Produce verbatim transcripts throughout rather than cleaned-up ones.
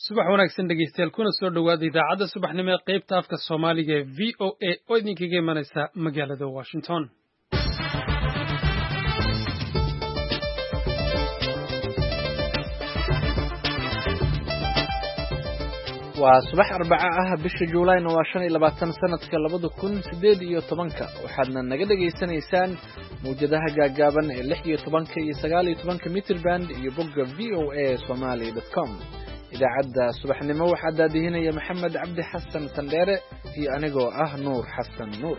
subax wanaagsan dhegeystayaal kuna soo dhowaada idaacadda subaxnimo ee qaybta afka Soomaaliga ee V O A oo idinkaga imanaysa magaalada Washington. waa subax arbaca ah bisha Juulaay waa shan iyo labaatan sanadka labada kun sideed iyo tobanka waxaadna naga dhageysanaysaan muujadaha gaagaaban ee lix iyo tobanka iyo sagaal iyo tobanka mitir band iyo bogga v o a somali dot com. idaacadda subaxnimo waxaa daadihinaya maxamed cabdi xasan sandheere iyo anigoo ah nuur xasan nuur.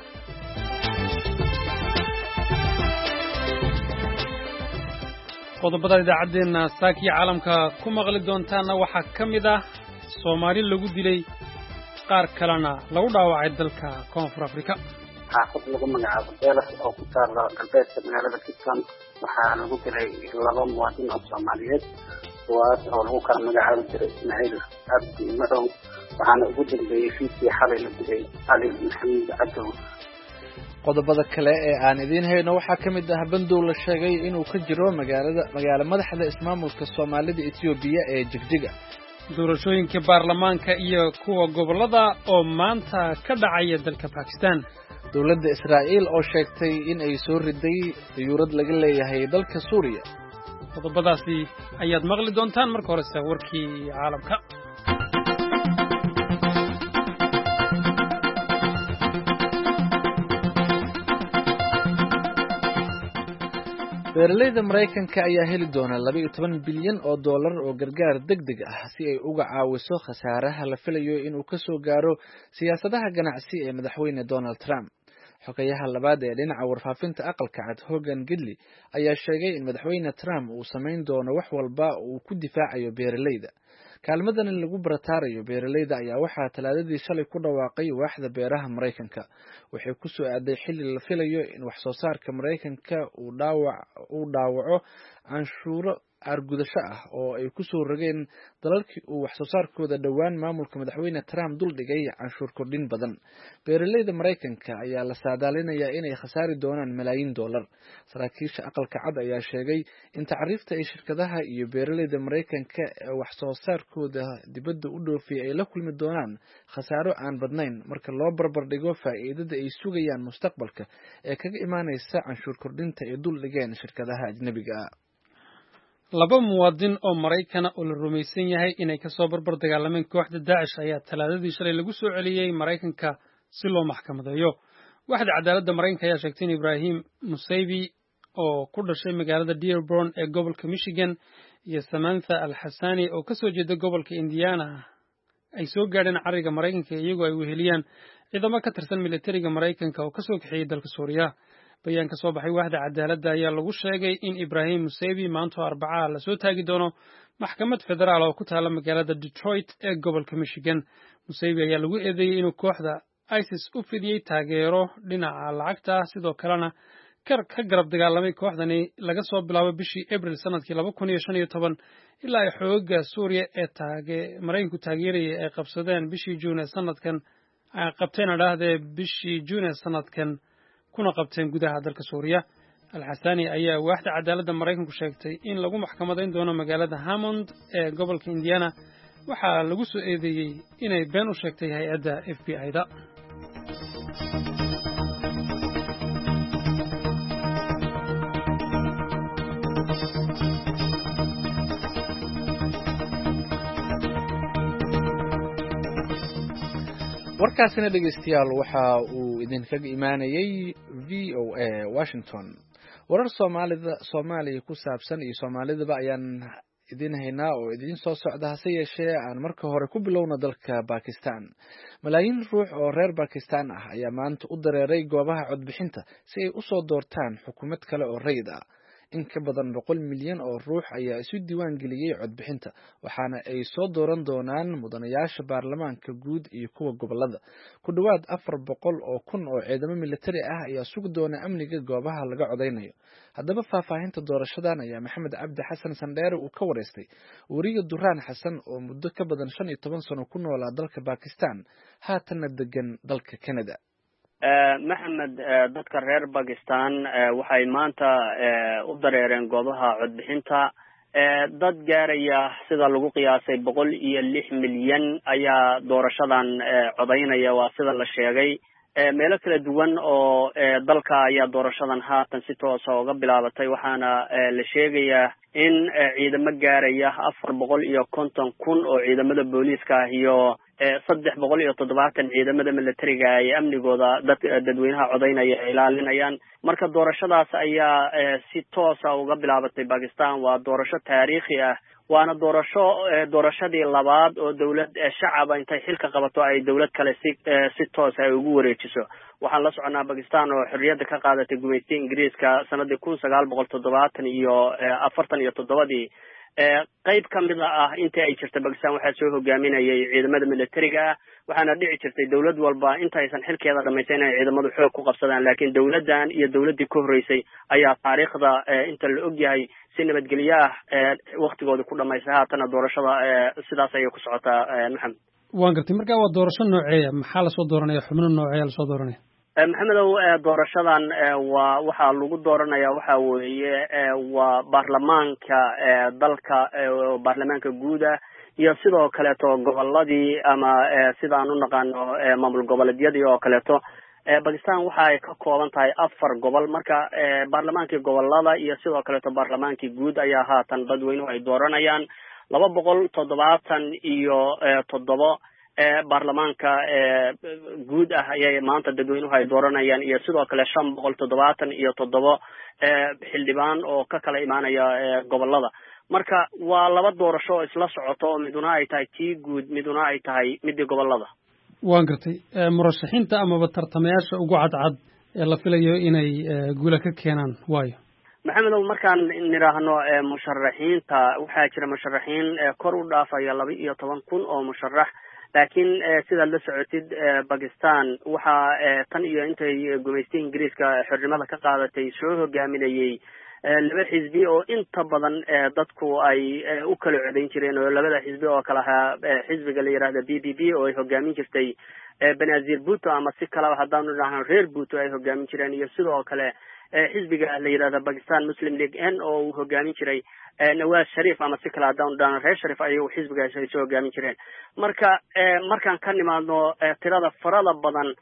qodobada idaacadeena saakiya caalamka ku maqli doontaana waxaa ka mid ah Soomaali lagu dilay qaar kalena lagu dhaawacay dalka Koonfur Afrika. xaafad lagu magacaabo Beelas oo ku taala galbeedka magaalada Kingston waxaa lagu dilay laba muwaadin oo Soomaaliyeed kuwaas oo lagu kala magacaabi jiray Ismaaciil Abdi Madow waxaana ugu dambeeyay fiidkii xalay la dilay Ali Maxamed Cadow. qodobada kale ee aan idiin hayno waxaa ka mid ah bandow la sheegay inuu ka jiro magaalada magaala madaxda ismaamulka Soomaalida Itoobiya ee Jigjiga. doorashooyinka baarlamaanka iyo kuwa gobolada oo maanta ka dhacaya dalka Pakistan. dowladda Israa'iil oo sheegtay in ay soo riday diyuurad laga leeyahay dalka Suuriya. qodobadaasi ayaad maqli doontaan marka hore warkii caalamka. beeralayda Mareykanka ayaa heli doona laba iyo toban bilyan oo dollar oo gargaar degdeg ah si ay uga caawiso khasaaraha la filayo inuu ka soo gaaro siyaasadaha ganacsi ee madaxweyne Donald Trump. xogayaha labaad ee dhinaca warfaafinta aqalka cad Hogan Gidley ayaa sheegay in madaxweyne Trump uu sameyn doono wax walba uu ku difaacayo beeralayda. kaalmadan in lagu barataarayo beeralayda ayaa waxaa talaadadii shalay ku dhawaaqay waaxda beeraha Mareykanka. waxay ku soo aaday xilli la filayo in wax soo saarka Mareykanka uu dhaawac uu dhaawaco canshuuro argudasho ah oo ay ku soo rogeen dalalkii uu wax soo saarkooda dhawaan maamulka madaxweyne Trump dul dhigay canshuur kordhin badan. beeralayda Mareykanka ayaa la saadaalinayaa inay khasaari doonaan malaayiin dollar. saraakiisha aqalka cad ayaa sheegay in tacriifta ay shirkadaha iyo beeralayda Mareykanka ee wax soo saarkooda dibadda u dhoofiyay ay la kulmi doonaan khasaaro aan badnayn marka loo barbar dhigo faa'iidada ay sugayaan mustaqbalka ee kaga imaanaysa canshuur kordhinta ay dul dhigeen shirkadaha ajnabiga ah. laba muwaadin oo Mareykan oo la rumaysan yahay inay ka soo barbar dagaalameen kooxda Daesh ayaa talaadadii shalay lagu soo celiyay Mareykanka si loo maxkamadeeyo. waaxda cadaaladda Mareykanka ayaa sheegtay in Ibrahim Musaybi oo ku dhashay magaalada Dearborn ee gobolka Michigan iyo Samantha Al-Hassani oo ka soo jeeda gobolka Indiana ay soo gaadheen cariga Mareykanka iyagoo ay weheliyaan ciidamo ka tirsan militariga Mareykanka oo ka soo kaxeeyay dalka Suuriya. bayaan ka soo baxay waaxda cadaaladda ayaa lagu sheegay in Ibrahim Musaybi maanta Arbacada la soo taagi doono maxkamad federaal oo ku taala magaalada Detroit ee gobolka Michigan. Musaybi ayaa lagu eedeeyay inuu kooxda ISIS u fidiyay taageero dhinaca lacagta sidoo kalena kar ka garab dagaalamay kooxdani laga soo bilaabo bishii April sanadkii laba kun iyo shan iyo toban ilaa ay xoogga Suuriya ee taage Mareykanku taageerayay ay qabsadeen bishii June sanadkan ay qabteen dhaahdee bishii June sanadkan kuna qabteen gudaha dalka Suuriya. Al-Hassani ayaa waaxda cadaaladda Mareykanku sheegtay in lagu maxkamadeyn doono magaalada Hammond ee gobolka Indiana waxaa lagu soo eedeeyay inay been u sheegtay hay'adda F B I-da. warkaasina dhegeystayaal waxa uu idinkaga imaanayay V O A Washington. warar Soomaalida Soomaaliya ku saabsan iyo Soomaalidaba ayaan idin haynaa oo idin soo socda hase yeeshee aan marka hore ku bilowno dalka Pakistan. malaayiin ruux oo reer Pakistan ah ayaa maanta u dareeray goobaha codbixinta si ay u soo doortaan xukuumad kale oo rayid ah. in ka badan boqol milyan oo ruux ayaa isu diiwaan geliyay codbixinta waxaana ay soo dooran doonaan mudanayaasha baarlamaanka guud iyo kuwa gobolada. ku dhawaad afar boqol oo kun oo ciidamo militari ah ayaa sugi doona amniga goobaha laga codeynayo. haddaba faahfaahinta doorashadan ayaa Maxamed Cabdi Xasan Sandheere uu ka wareystay wariye Duraan Xasan oo muddo ka badan shan iyo toban sano ku noolaa dalka Pakistan haatana degan dalka Canada. maxamed dadka reer Pakistan waxay maanta u dareereen goobaha codbixinta dad gaaraya sida lagu qiyaasay boqol iyo lix milyan ayaa doorashadan codaynaya waa sida la sheegay meelo kala duwan oo dalka ayaa doorashadan haatan si toosa uga bilaabatay waxaana la sheegayaa in ciidamo gaaraya afar boqol iyo konton kun oo ciidamada booliiska ah iyo saddex boqol iyo toddobaatan ciidamada militariga ay amnigooda dad dadweynaha codaynaya ay ilaalinayaan marka doorashadaas ayaa si toosa uga bilaabatay Pakistan waa doorasho taariikhi ah waana doorasho doorashadii labaad oo dawlad shacab intay xilka qabato ay dawlad kale si si toos ah ugu wareejiso waxaan la soconaa Pakistan oo xorriyadda ka qaadatay gumaysiga Ingiriiska sanadii kun sagaal boqol toddobaatan iyo afartan iyo toddobadii qayb ka mid ah intii ay jirtay Pakistan waxaa soo hogaaminayay ciidamada militariga waxaana dhici jirtay dawlad walba intaysan xilkeeda dhamaysan inay ciidamadu xoog ku qabsadaan laakiin dawladdan iyo dawladdii ka horeysay ayaa taariikhda inta la og yahay si nabadgelyo ah waqtigooda ku dhamaysay haatana doorashada sidaas ayay ku socotaa maxamed waan gartay marka waa doorasho nooceeya maxaa la soo dooranaya xubno nooceeya la soo dooranaya maxamedow doorashadan waa waxaa lagu dooranaya waxa weeye waa baarlamaanka dalka baarlamaanka guuda iyo sidoo kaleeto goboladii ama sidaan u naqaano maamul goboleedyadii oo kaleeto Pakistan waxa ay ka kooban tahay afar gobol marka baarlamaankii gobolada iyo sidoo kaleeto baarlamaankii guud ayaa haatan dadweynuhu ay dooranayaan laba boqol toddobaatan iyo toddoba baarlamaanka guud ah ayay maanta dadweynuhu ay dooranayaan iyo sidoo kale shan boqol toddobaatan iyo toddoba xildhibaan oo ka kala imaanaya gobolada marka waa laba doorasho oo isla socoto oo miduna ay tahay tii guud miduna ay tahay midii gobolada waan gartay murashaxiinta amaba tartamayaasha ugu cadcad ee la filayo inay guula ka keenaan waayo maxamedow markaan niraahno musharaxiinta waxaa jira musharaxiin kor u dhaafaya laba iyo toban kun oo musharax laakiin sidaad la socotid Pakistan waxa tan iyo intay gumaysiga Ingiriiska xornimada ka qaadatay soo hogaaminayay laba xisbi oo inta badan dadku ay u kala codayn jireen oo labada xisbi oo kala ahaa xisbiga la yiraahdo B B P oo ay hogaamin jirtay Benazir Bhutto ama si kala hadaan u dhahan reer Bhutto ay hogaamin jireen iyo sidoo kale xisbiga la yiraahdo Pakistan Muslim League N oo uu hogaamin jiray Nawaz Sharif ama si kala hadaan u dhahan reer Sharif ayuu xisbigaas ay soo hogaamin jireen marka markaan ka nimaadno tirada farada badan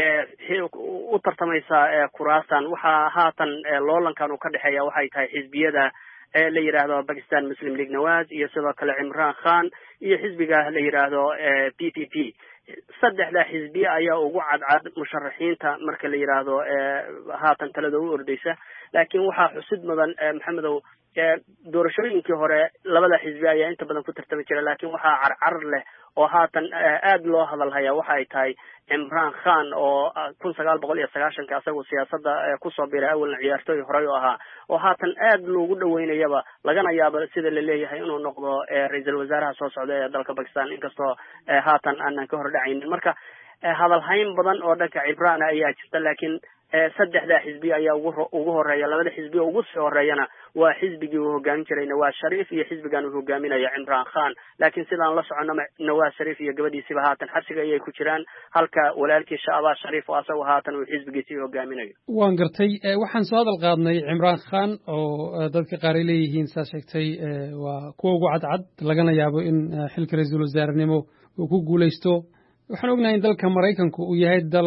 u tartamaysa kuraasan waxaa haatan loolankan uu ka dhexeeya waxay tahay xisbiyada la yiraahdo Pakistan Muslim League Nawaz iyo sidoo kale Imran Khan iyo xisbiga la yiraahdo P P P saddexda xisbi ayaa ugu cadcad musharaxiinta marka la yiraahdo haatan talada u ordaysa laakiin waxaa xusid mudan maxamedow doorashooyinkii hore labada xisbi ayaa inta badan ku tartami jira laakiin waxaa carcar leh oo haatan aad loo hadal haya waxa ay tahay Imran Khan oo kun sagaal boqol iyo sagaashan ka asagoo siyaasadda ku soo biiray awalna ciyaartooy hore oo ahaa oo haatan aad loogu dhaweynayaba lagana yaabo sida la leeyahay inuu noqdo ra'iisul wasaaraha soo socda ee dalka Pakistan inkastoo haatan aanan ka hor dhacaynin marka hadal hayn badan oo dhanka Imran ayaa jirta laakiin saddexda xisbi ayaa ugu ugu horeeya labada xisbi ugu soo horeeyana waa xisbigii uu hogaamin jiray Nawaz Sharif iyo xisbigan uu hogaaminayo Imran Khan laakiin sidaan la socono Nawaz Sharif iyo gabadhiisiba haatan xabsiga ayay ku jiraan halka walaalkii Shahbaz Sharif oo asagu haatan uu xisbigiisii hogaaminayo waan gartay waxaan soo hadal qaadnay Imran Khan oo dadka qaar ay leeyihiin saa sheegtay waa kuwa ugu cadcad lagana yaabo in xilka ra'iisul wasaarenimo uu ku guuleysto waxaan ognahay in dalka Mareykanku uu yahay dal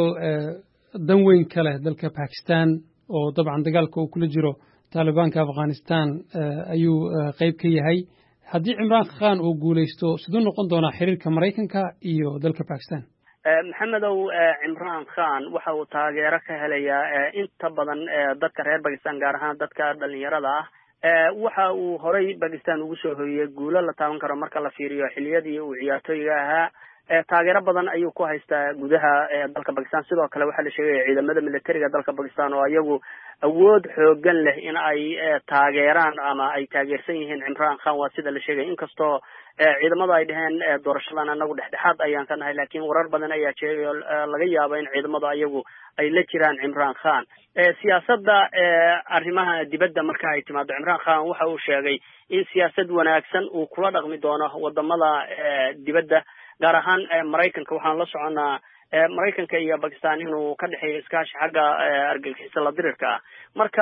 dan weyn kale dalka Pakistan oo dabcan dagaalka uu kula jiro Talibanka Afghanistan ayuu qayb ka yahay haddii Imran Khan uu guuleysto sidoo noqon doona xiriirka Mareykanka iyo dalka Pakistan maxamedow Imran Khan waxa uu taageero ka helayaa inta badan dadka reer Pakistan gaar ahaan dadka dhalinyarada ah waxa uu horay Pakistan ugu soo hoyay guulo la taaban karo marka la fiiriyo xiliyadii uu ciyaartooyga ahaa taageero badan ayuu ku haystaa gudaha dalka Pakistan sidoo kale waxa la sheegay ciidamada militariga dalka Pakistan oo ayagu awood xoogan leh in ay taageeraan ama ay taageersan yihiin Imran Khan waa sida la sheegay inkastoo ciidamada ay dhaheen doorashadan anagu dhexdhexaad ayaan ka nahay laakiin warar badan ayaa jeeyo laga yaabo in ciidamada ayagu ay la jiraan Imran Khan siyaasadda arrimaha dibadda marka ay timaado Imran Khan waxa uu sheegay in siyaasad wanaagsan uu kula dhaqmi doono wadamada dibadda gaar ahaan Mareykanka waxaan la soconaa Mareykanka iyo Pakistan inuu ka dhaxeeyo iskaashi xagga argagixisada la dirirka marka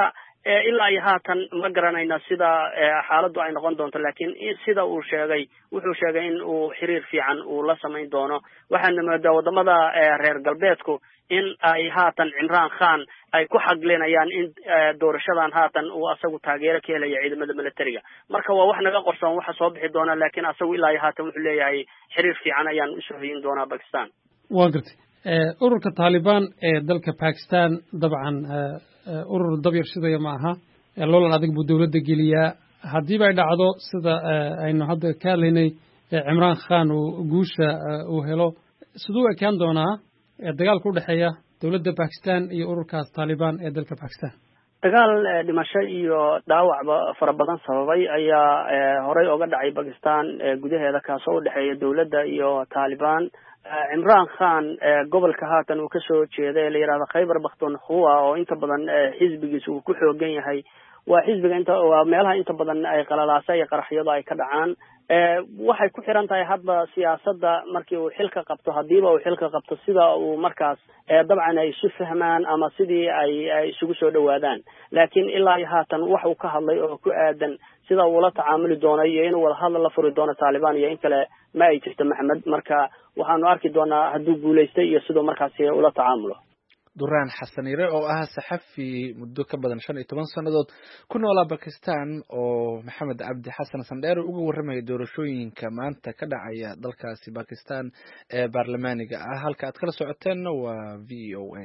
ilaa iyo haatan ma garanayna sida xaaladdu ay noqon doonto laakiin sida uu sheegay wuxuu sheegay in uu xiriir fiican uu la samayn doono waxaana moodaa wadamada reer galbeedku in ay haatan Imran Khan ay ku xaglinayaan in doorashadan haatan uu asagu taageero ka helaya ciidamada militariga marka waa wax naga qorsoon waxa soo bixi doona laakiin asagu ilaa iyo haatan wuxuu leeyahay xiriir fiican ayaan u soo hayn doonaa Pakistan waa gartay ururka Taliban ee dalka Pakistan dabcan urur dabyar sidoo ma aha loolan adag buu dawladda geliyaa haddii ay dhacdo sida aynu hadda ka hadlaynay Imran Khan uu guusha uu helo sidoo ay kan doonaa dagaalka u dhaxeeya dawladda Pakistan iyo ururkaas Taliban ee dalka Pakistan dagaal dhimasho iyo dhaawacba fara badan sababay ayaa horey uga dhacay Pakistan gudaheeda kaasoo u dhaxeeya dawladda iyo Taliban Imran Khan gobolka haatan uu ka soo jeeday la yiraahdo Khyber Pakhtunkhwa oo inta badan xisbigiisu uu ku xoogan yahay waa xisbiga inta waa meelaha inta badan ay qalalaasay iyo qaraxyada ay ka dhacaan waxay ku xiran tahay hadba siyaasadda markii uu xilka qabto hadiiba uu xilka qabto sida uu markaas dabcan ay isu fahmaan ama sidii ay isugu soo dhawaadaan laakiin ilaa haatan wax uu ka hadlay oo ku aadan sida uu la tacaamuli doono iyo inuu wada hadal la furi doono Taliban iyo in kale ma ay jirto Maxamed marka waxaanu arki doonaa hadduu guuleystay iyo sidoo markaas ula tacaamulo duraan xasan yare oo ah saxafi muddo ka badan shan iyo toban sanadood ku noolaa Pakistan oo Maxamed Cabdi Xasan Sandheer uga warramay doorashooyinka maanta ka dhacaya dalkaasi Pakistan ee baarlamaaniga ah halka aad kala socoteen waa V O A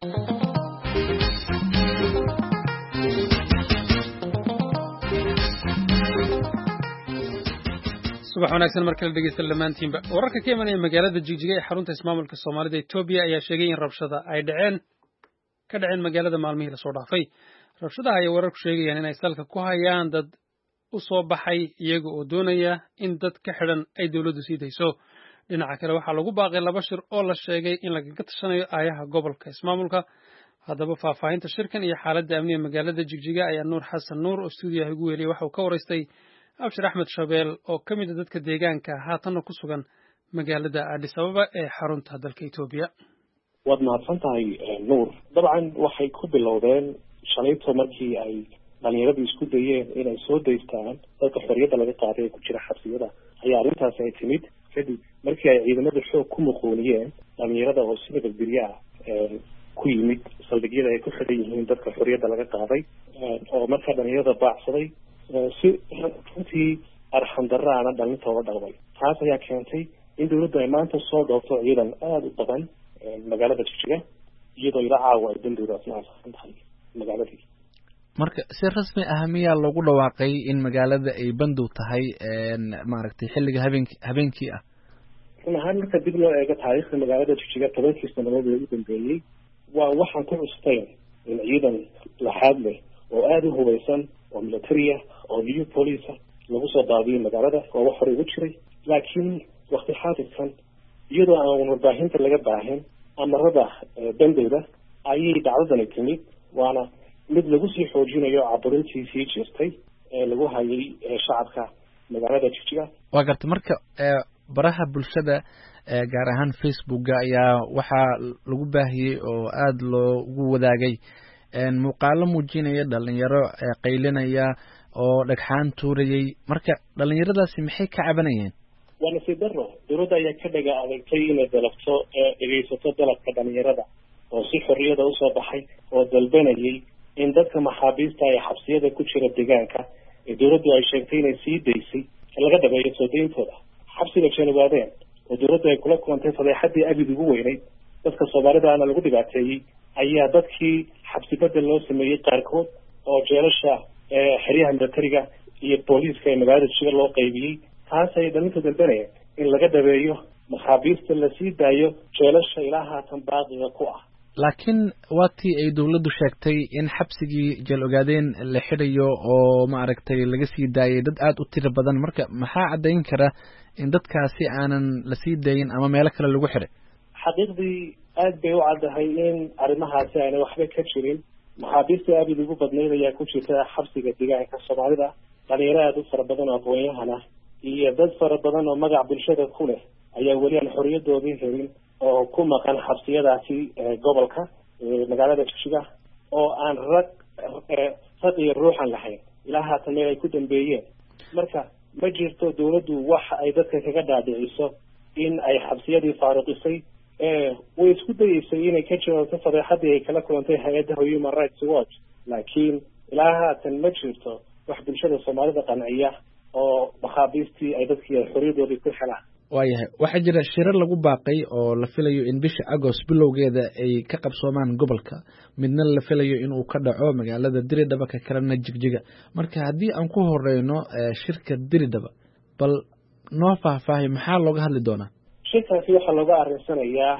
subax wanaagsan markale dhegeysta lamaantiinba wararka ka imanaya magaalada Jigjiga ee xarunta ismaamulka Soomaalida Itoobiya ayaa sheegay in rabshada ay dhaceen ka dhaceen magaalada maalmihii la soo dhaafay rabshadaha ay wararku sheegayaan in ay salka ku hayaan dad u soo baxay iyaga oo doonaya in dad ka xidhan ay dawladdu sii dayso dhinaca kale waxaa lagu baaqay laba shir oo la sheegay in lagaga tashanayo aayaha gobolka ismaamulka haddaba faahfaahinta shirkan iyo xaaladda amniga magaalada Jigjiga ayaa Nuur Xasan Nuur oo stuudiyaha ugu weeliyay waxa uu ka waraystay Abshir Ahmed Shabeel oo ka mid ah dadka deegaanka haatan ku sugan magaalada Addis Ababa ee xarunta dalka Itoobiya waad mahadsan tahay Nuur dabcan waxay ku bilowdeen shalayto markii ay dhalinyaradu isku dayeen inay soo daystaan dadka xorriyadda laga qaaday ku jira xabsiyada ayaa arrintaas ay timid kadib markii ay ciidamada xoog ku muquuniyeen dhalinyarada oo sida badbiriya ku yimid saldhigyada ay ku xidhan yihiin dadka xorriyadda laga qaaday oo markaa dhalinyarada baacsaday si runtii arxan darraana dhalintooda dhaqmay taas ayaa keentay in dawladdu ay maanta soo dhoofto ciidan aada u badan magaalada Jigjiga iyadoo ila caawa ay dambiyadaas naasan tahay magaaladii marka si rasmi ah miyaa lagu dhawaaqay in magaalada ay bandow tahay maaragtay xilliga habeenkii habeenkii ah run ahaan marka dib loo eego taariikhda magaalada Jigjiga tobankii sanadood ee u dambeeyey waa waxaan ku custeen in ciidan laxaad leh oo aada u hubeysan oo military ah oo new police lagu soo daadiyay magaalada oo wax hore ugu jiray laakiin waqti xaadirkan iyadoo aan warbaahinta laga baahin amarada bandowda ayay dhacdadani timid waana mid lagu sii xoojinayo caburintii sii jirtay ee lagu hayay shacabka magaalada Jigjiga waa gartay marka baraha bulshada gaar ahaan Facebook-ga ayaa waxaa lagu baahiyay oo aada loogu wadaagay muuqaalo muujinaya dhalinyaro qaylinaya oo dhagxaan tuurayay marka dhalinyaradaasi maxay ka cabanayeen waa nasiib darro dawladda ayaa ka dhaga adagtay inay dalabto dhegeysato dalabka dhalinyarada oo si xorriyada usoo baxay oo dalbanayay in dadka maxaabiista ee xabsiyada ku jira deegaanka ee dawladdu ay sheegtay inay sii daysay laga dhabeeyo soo dayntooda xabsiga janabaadeen oo dawladdu ay kula kulantay fadeexadii abid ugu weynayd dadka Soomaalidaana lagu dhibaateeyey ayaa dadkii xabsi bedel loo sameeyey qaarkood oo jeelasha xeryaha militariga iyo booliiska ee magaalada Jigjiga loo qaybiyey taas ay dhalinta dalbanayeen in laga dhabeeyo maxaabiista la sii daayo jeelasha ilaa haatan baaqiga ku ah laakiin waatii ay dawladdu sheegtay in xabsigii jeel ogaadeen la xidhayo oo maaragtay laga sii daayay dad aada u tiro badan marka maxaa caddayn kara in dadkaasi aanan la sii daayin ama meelo kale lagu xidhay xaqiiqdii aad bay u caddahay in arrimahaasi aanay waxba ka jirin maxaabiista aabid ugu badnayd ayaa ku jirta xabsiga deegaanka Soomaalida dhalinyaro aada u fara badan oo aqoon-yahana iyo dad fara badan oo magac bulshada ku leh ayaa weli aan xorriyadoodii helin oo ku maqan xabsiyadaasi gobolka magaalada Jigjiga oo aan rag raq iyo ruuxan lahayn ilaa haatan meel ay ku dambeeyeen. marka ma jirto dawladdu wax ay dadka kaga dhaadhiciso in ay xabsiyadii faaruqisay. way isku dayeysay inay ka jawaabto fadeexadii ay kala kulantay hay-adda Human Rights Watch, laakiin ilaa haatan ma jirto wax bulshada Soomaalida qanciya oo maxaabiistii ay dadkii ay xorriyadoodii ku helaan. waayahay waxaa jira shirar lagu baaqay oo la filayo in bisha Agost bilowgeeda ay ka qabsoomaan gobolka, midna la filayo inuu ka dhaco magaalada Diridhaba ka kalena Jigjiga. marka haddii aan ku horeyno shirka Diridhaba, bal noo faahfaahay maxaa looga hadli doonaa? shirkaasi waxaa looga arinsanayaa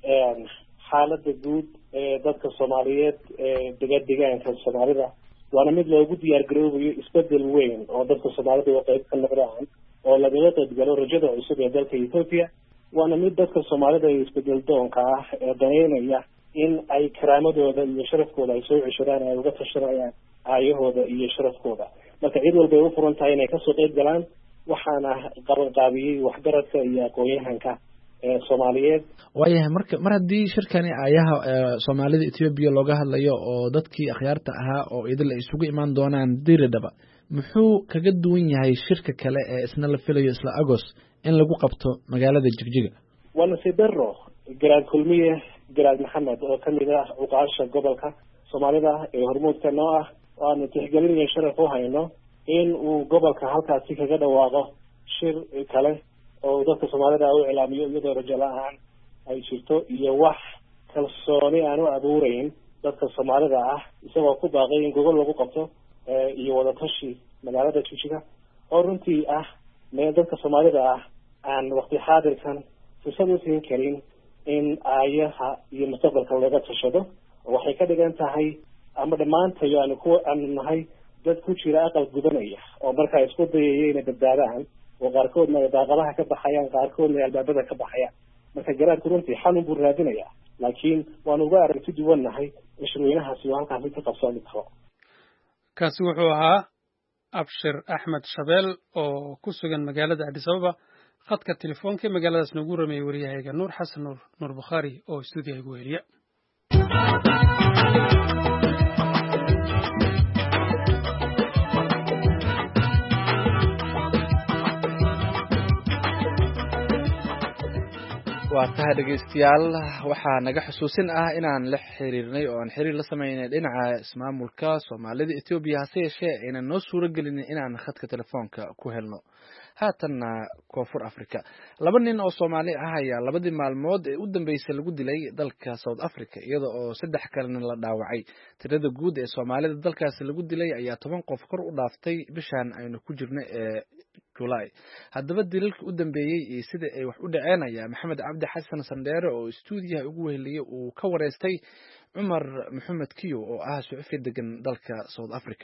xaaladda guud ee dadka Soomaaliyeed ee degan deegaanka Soomaalida, waana mid loogu diyaar garoobayo isbedel weyn oo dadka Soomaalida oo qayb ka noqdaan oo lagala qaybgalo rajada cusub ee dalka Ethiopia. waana mid dadka Soomaalida ee isbedel doonka ah ee daneynaya in ay karaamadooda iyo sharafkooda ay soo ceshadaan, ay uga tashanayaan aayahooda iyo sharafkooda. marka cid walba ay u furan tahay inay kasoo qayb galaan, waxaana qabanqaabiyey waxgaradka iyo aqoon-yahanka ee Soomaaliyeed. waayahay marka mar haddii shirkani aayaha Soomaalida Ethiopia looga hadlayo oo dadkii akhyaarta ahaa oo idil ay isugu imaan doonaan Diridhaba, muxuu kaga duwan yahay shirka kale ee isna la filayo isla Agost in lagu qabto magaalada Jigjiga? waa nasiib darro garaad kulmiye garaad maxamed oo kamid ah uqaasha gobolka Soomaalida ee hormuudka noo ah, waanu tixgelin iyo sharaf u hayno in uu gobolka halkaasi kaga dhawaaqo shir kale oo dadka Soomaalida u ilaamiyo iyadoo rajo la'aan ay jirto iyo wax kalsooni aan u abuurayn dadka Soomaalida ah, isagoo ku baaqay in gobol lagu qabto iyo wada tashi magaalada Jigjiga oo runtii ah meel dadka Soomaalida ah aan waqti xaadirkan fursad u siin karin in aayaha iyo mustaqbalka laga tashado. waxay ka dhigan tahay ama dhammaantayo aanu ku aanu nahay dad ku jira aqal gudanaya oo markaa isku dayaya inay badbaadaan, oo qaarkoodna ay daaqadaha ka baxayaan, qaarkoodna ay albaabada ka baxayaan. marka garaadku runtii xalun buu raadinaya, laakiin waanu uga aragti duwan nahay in shirweynahaasi uu halkaasi ka qabsoomi karo. kaasi wuxuu ahaa Abshir Axmed Shabeel oo ku sugan magaalada Addis Ababa. khadka telefoonka magaaladaas nagu rameeyay wariyahayga Nuur Xasan Nuur Nuur Bukhari oo stuudiyaha ugu heliya. waa tahay dhegeystayaal, waxaa naga xusuusin ah inaan la xiriirnay oo aan xiriir la sameynay dhinaca ismaamulka Soomaalida Ethiopia, hase yeeshee aynan noo suuro gelinin inaan khadka telefoonka ku helno. haatanna Koonfur Africa, laba nin oo Soomaali ah ayaa labadii maalmood ee u dambeysay lagu dilay dalka South Africa, iyada oo saddex kalena la dhaawacay. tirada guud ee Soomaalida dalkaasi lagu dilay ayaa toban qof kor u dhaaftay bishan aynu ku jirno ee July. haddaba dilalka u dambeeyey iyo sida ay wax u dhaceen ayaa Maxamed Cabdi Xasan Sandheere oo stuudiyaha ugu weheliyay uu ka wareystay Cumar Maxamed Kiyo oo ah suxufi degan dalka South Africa.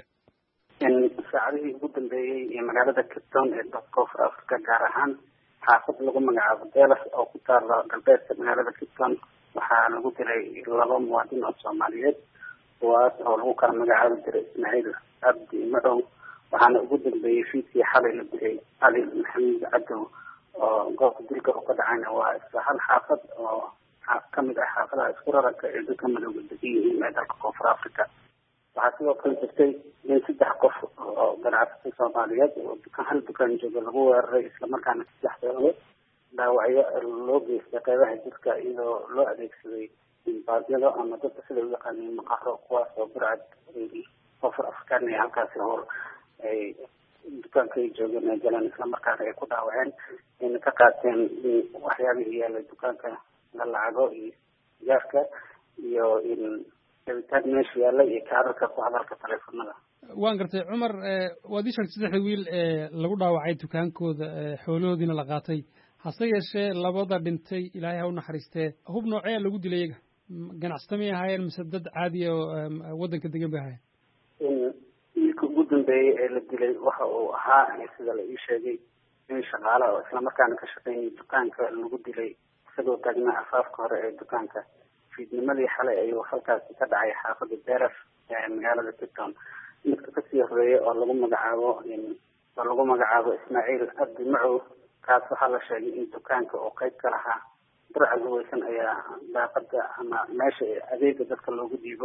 saacadihii ugu dambeeyey ee magaalada Cape Town ee dalka Koonfur Africa, gaar ahaan xaafad lagu magacaabo Belas oo ku taala galbeedka magaalada Cape Town, waxaa lagu dilay laba muwaadin oo Soomaaliyeed kuwaas oo lagu kala magacaabi jiray Ismaaciil Abdi Madow. waxaana ugu dambeeyey fiidkii xalay la dilay Ali Maxamed Cadow oo goobta dilka u ka dhacayna waa isla hal xaafad oo kamid ah xaafadaha isku raraka ee dadka madowga degan yihiin ee dalka Koonfur Africa. waxaa sidoo kale jirtay in saddex qof oo ganacsato Soomaaliyeed oo dukaan hal dukaan jooga lagu weeraray, islamarkaana saddexdooda dhaawacyo loo geystay qeybaha jirka iyadoo loo adeegsaday baadyado ama dadka sida u yaqaaniin maqaro, kuwaas oo burcad Koonfur African ee halkaasi hor ay dukaanka ay joogeen ay galeen, islamarkaana ay ku dhaawaceen in ka qaateen waxyaabihii yaalay dukaanka la lacago iyo sigaarka iyo in dabitaan meesha yaallay iyo kaararka ku hadalka taleefanada. waan gartay Cumar, waad ii sheegtay saddexda wiil ee lagu dhaawacay dukaankooda xoolahoodiina la qaatay, hase yeeshee labada dhintay ilaahay ha u naxariistee hub noocee lagu dilay iyaga? ganacsato may ahaayeen mise dad caadi oo waddanka degan bay ahaayeen? wiilka ugu dambeeyey ee la dilay waxa uu ahaa sida la ii sheegay in shaqaale oo islamarkaana ka shaqeynayay dukaanka lagu dilay isagoo taagnaa afaafka hore ee dukaanka. fiidnimadii xalay ayuu halkaasi ka dhacay xaafada Beras ee magaalada Cape Town. midka kasii horeeyay oo lagu magacaabo oo lagu magacaabo Ismaaciil Abdi Madow, kaas waxaa la sheegay in dukaanka oo qayb ka lahaa burcad hubaysan ayaa daaqada ama meesha adeega dadka loogu dhiibo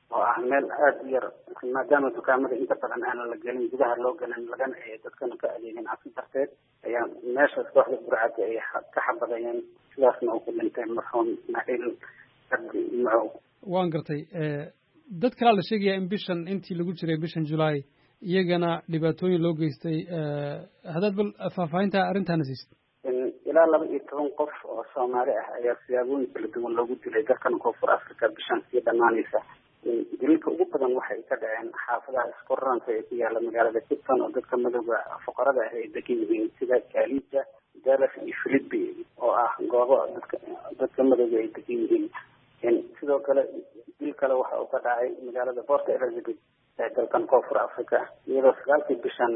oo ah meel aada u yar maadaama dukaamada inta badan aan la gelin gudaha loo gelin lagana ee dadkana ka adeegin cabsi darteed ayaa meeshaas kooxda burcadda ay ka xabadayeen sidaasna uu ku dhintay marxuum ismaaciil cabdi macow. waan gartay dad kalaa la sheegaya in bishan intii lagu jiray bishan julaay iyagana dhibaatooyin loo geystay haddaad bal faahfaahinta arrintaana siisid. ilaa laba iyo toban qof oo soomaali ah ayaa siyaabooyin kala duwan loogu dilay dalkan koonfur africa bishan sii dhamaanaysa. dililka ugu badan waxay ka dhaceen xaafadaha isku raranta ee ku yaala magaalada Kipton oo dadka madowga fuqarada ah ay degan yihiin sida Kaalija, Dallas iyo Philippi oo ah goobo dadka dadka madowga ay degan yihiin. sidoo kale dil kale waxa uu ka dhacay magaalada Port Elizabeth ee dalkan koonfur africa iyadoo sagaalkii bishan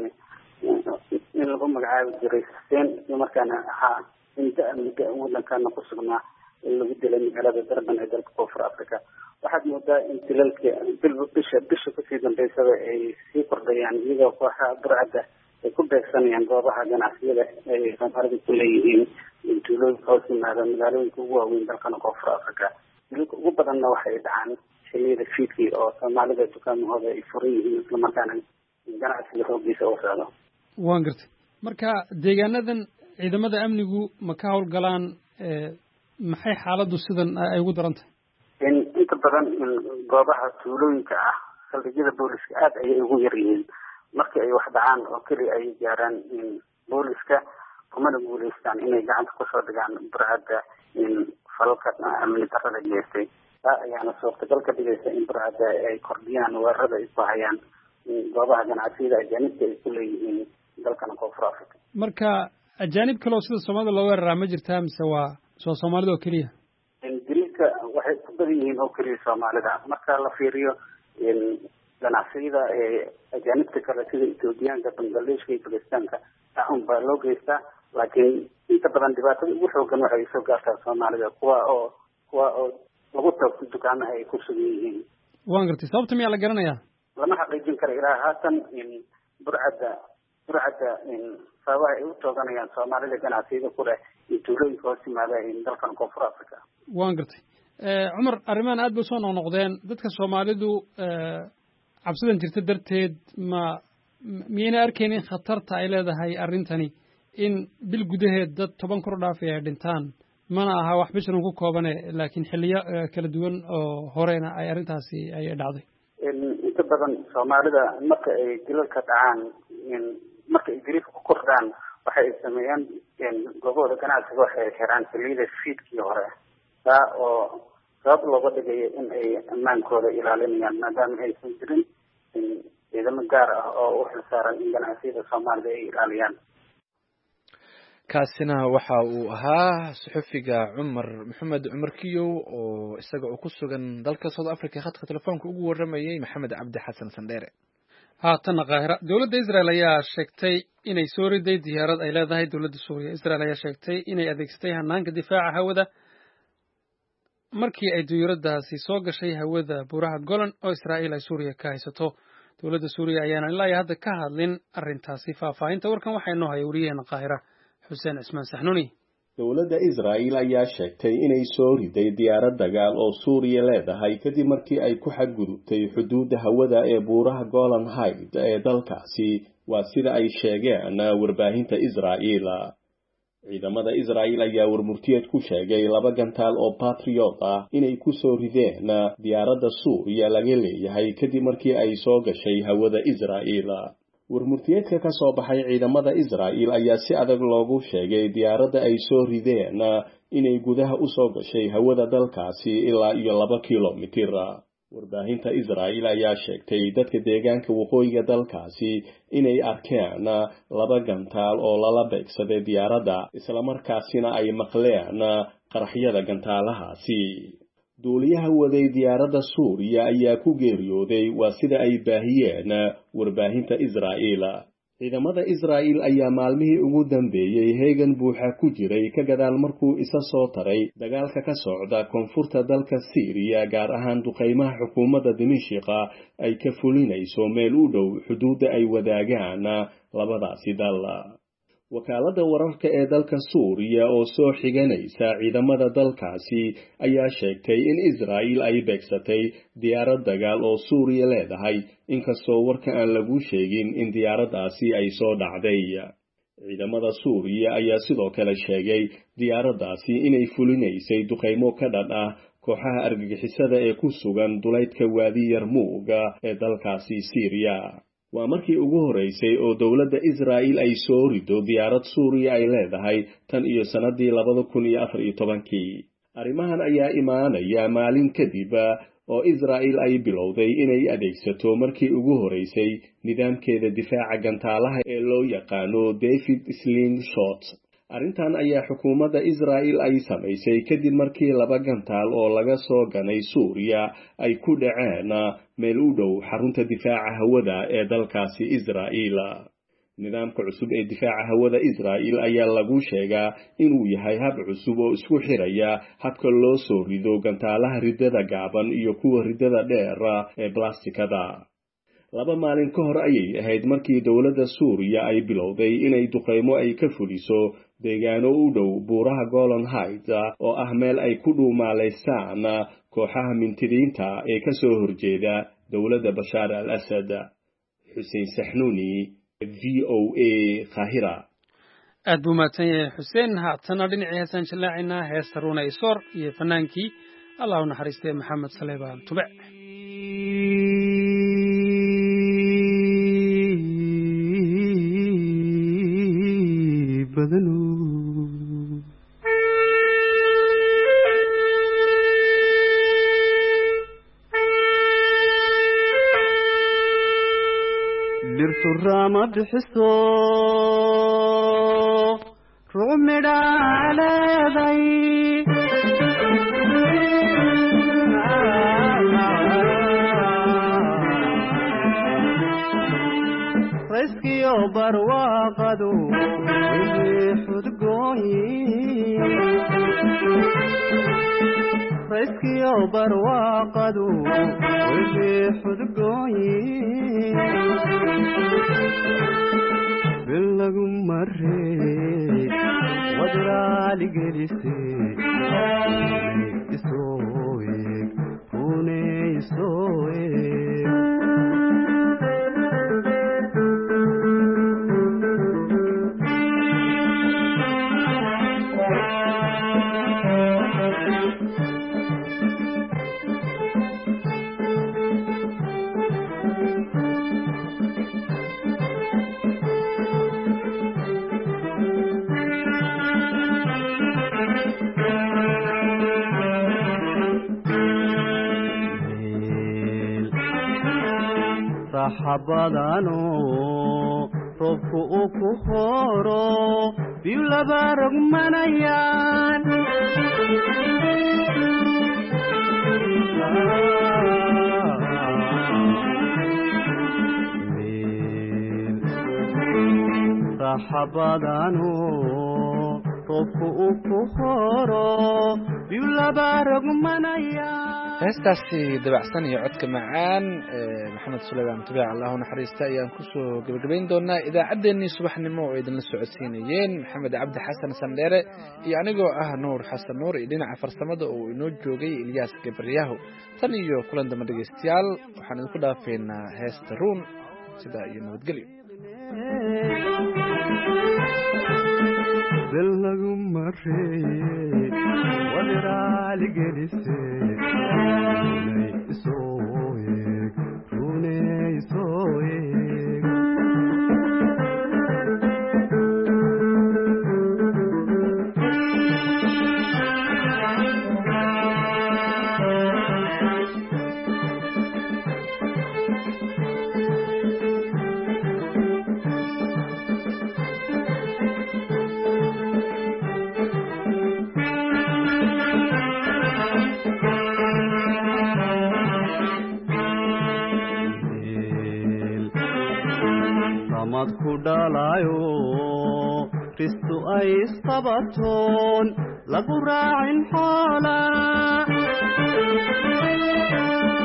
in lagu magacaabi jiray Hussein isla markaana ahaa inta amniga waddankaana ku sugnaa in lagu dilay magaalada Durban ee dalka koonfur africa. waxaad moodaa in dilalka bisha bisha kasii dambeysaba ay sii kordhayaan iyadoo kooxaha burcadda ay ku beegsanayaan goobaha ganacsiyada ay soomaalida ku leeyihiin tuulooyinka hoos yimaada magaalooyinka ugu waaweyn dalkana koonfur africa. dilalka ugu badanna waxay dhacaan xilliyada fiidkii oo soomaalida dukaamahooda ay furan yihiin islamarkaana ganacsiga hoogiisa u socdo. waan gartay marka deegaanadan ciidamada amnigu ma ka howlgalaan maxay xaaladdu sidan ay ugu daran tahay? inta badan goobaha tuulooyinka ah saldhigyada booliska aada ayay ugu yar yihiin markii ay wax dhacaan oo keli ay gaaraan booliska kumana guuleystaan inay gacanta kusoo dhigaan burcadda falalka amni darrada geystay. taa ayaana suurtagal ka dhigaysa in burcadda ay kordhiyaan weerarada ay ku hayaan goobaha ganacsiyada ajaanibta ay ku leeyihiin dalkana koonfur africa. marka ajaanib kale oo sida soomaalida loo weeraraa ma jirtaa mise waa soo soomaalida oo keliya? dililka waxay ku badan yihiin oo keliya soomaalida marka la fiiriyo ganacsiyada ee ajaanibta kale sida Ethiopiaanka, Bangladesh iyo Pakistaanka ahun baa loo geystaa laakiin inta badan dhibaatada ugu xoogan waxay soo gaartaa soomaalida kuwa oo kuwa oo lagu taabto dukaamaha ay ku sugan yihiin. waan gartay sababta miyaa la garanayaa? lama xaqiijin karo ilaa haatan burcadda burcadda sababaha ay u tooganayaan soomaalida ganacsiyada ku leh iyo tuulooyinka hoos yimaada dalkan koonfur africa. waan gartay cumar arrimahan aad bay soo noqnoqdeen dadka soomaalidu cabsidan jirta darteed ma miyayna arkaynin khatarta ay leedahay arrintani in bil gudaheed dad toban kor dhaafay ay dhintaan mana aha wax bishan ku koobane laakiin xilliyo kala duwan oo horena ay arrintaasi ay dhacday. inta badan soomaalida marka ay dilalka dhacaan marka ay dililka ku kordhaan waxay sameeyaan goobahooda ganacsiga waxay xiraan xilliyada fiidkii hore taa oo sabab looga dhigayo in ay ammaankooda ilaalinayaan maadaama aysan jirin ciidamo gaar ah oo u xilsaaran in ganacsiyada soomaalida ay ilaaliyaan. kaasina waxa uu ahaa suxufiga cumar maxamed cumar kiyow oo isaga oo ku sugan dalka South Africa khadka telefoonka ugu waramayay maxamed cabdi xasan sandheere. haatan qaahira dowladda Israel ayaa sheegtay inay soo riday diyaarad ay leedahay dowladda Suuriya. Israel ayaa sheegtay inay adeegsatay hanaanka difaaca hawada markii ay diyaaraddaasi soo gashay hawada buuraha Golan oo Israa'iil ay Suuriya ka haysato. dowladda Suuriya ayaana ilaa iyo hadda ka hadlin arrintaasi. faahfaahinta warkan waxaa inoo haya wariyaheena qaahira xuseen cismaan saxnuuni. dowladda Israa'iil ayaa sheegtay inay soo riday diyaarad dagaal oo Suuriya leedahay kadib markii ay ku xadgudubtay xuduudda hawada ee buuraha Golan Heights ee dalkaasi. waa sida ay sheegeen warbaahinta Israa'iil. ciidamada Israa'iil ayaa warmurtiyeed ku sheegay laba gantaal oo Patriot ah inay ku soo rideen diyaaradda Suuriya laga leeyahay kadib markii ay soo gashay hawada Israa'iil. warmurtiyeedka ka soo baxay ciidamada Israa'iil ayaa si adag loogu sheegay diyaaradda ay soo rideen inay gudaha u soo gashay hawada dalkaasi ilaa iyo laba kilomitir. warbaahinta Israa'iil ayaa sheegtay dadka deegaanka waqooyiga dalkaasi inay arkeen laba gantaal oo lala beegsaday diyaaradda islamarkaasina ay maqleen qaraxyada gantaalahaasi. duuliyaha waday diyaaradda Suuriya ayaa ku geeriyooday waa sida ay baahiyeen warbaahinta Israa'iil. ciidamada Israa'iil ayaa maalmihii ugu dambeeyey heegan buuxa ku jiray ka gadaal markuu isa soo taray dagaalka ka socda koonfurta dalka Syria gaar ahaan duqeymaha xukuumadda Dimashq ay ka fulinayso meel u dhow xuduudda ay wadaagaan labadaasi dal. wakaaladda wararka ee dalka suuriya oo soo xiganaysa ciidamada dalkaasi ayaa sheegtay in israa'iil ay beegsatay diyaarad dagaal oo suuriya leedahay inkastoo warka aan lagu sheegin in diyaaraddaasi ay soo dhacday ciidamada suuriya ayaa sidoo kale sheegay diyaaraddaasi inay fulinaysay duqaymo ka dhan ah kooxaha argagixisada ee ku sugan duleydka waadi yarmuuga ee dalkaasi siiriya waa markii ugu horeysay oo dowladda israa'iil ay soo rido diyaarad suuriya ay leedahay tan iyo sannadii labada kun iyo afar iyo tobankii arrimahan ayaa imaanaya maalin kadib oo israa'iil ay bilowday inay adeegsato markii ugu horeysay nidaamkeeda difaaca gantaalaha ee loo yaqaano david slingshot arrintan ayaa xukuumadda israa'iil ay samaysay kadib markii laba gantaal oo laga soo ganay suuriya ay ku dhaceen meel u dhow xarunta difaaca hawada ee dalkaasi israa'iil nidaamka cusub ee difaaca hawada israa'iil ayaa lagu sheegaa inuu yahay hab cusub oo isku xiraya habka loo soo rido gantaalaha riddada gaaban iyo kuwa riddada dheer ee blastikada laba maalin ka hor ayay ahayd markii dowladda suuriya ay bilowday inay duqaymo ay ka fuliso deegaano u dhow buuraha golan heights oo ah meel ay ku dhuumaalaystaan kooxaha mintidiinta ee ka soo horjeeda dowladda bashaar al asad xuseen saxnuuni v o a Qaahira aad buu mahadsan yahay xuseen haatana dhinacii heesaan jallaacinaa heesta ruuna isoor iyo fanaankii allah u naxariistay maxamed saleebaan tube dirturama bixiso rumidhaaleeday rayskiyo barwaaqadu wixii xudgooyi rayskiyo barwaaqadu wixii xudgooyi bilagu marey wadraali gelise isoo eeg rune isoo eeg xabadano roobku uu ku horo biyu laba rogmanayaan xabadano roobku uu ku horo biyu laba rogmanayaan heestaasi dabacsan iyo codka macaan maxamed suleymaan tabiic allahu naxariista ayaan kusoo gabagabayn doonaa idaacaddeenii subaxnimo oo idinla socodsiinayeen maxamed cabdi xasan sandheere iyo anigoo ah nuur xasan nuur iyo dhinaca farsamada oo inoo joogay ilyaas gabaryaho tan iyo kulan damba dhegaystayaal waxaan idinku dhaafeynaa heesta ruun sidaa iyo nabadgelyo bilagu marey wadraali gelise isoo eeg rune isoo eeg ku dhalayo ristu ay isqabatoon lagu raacin xoola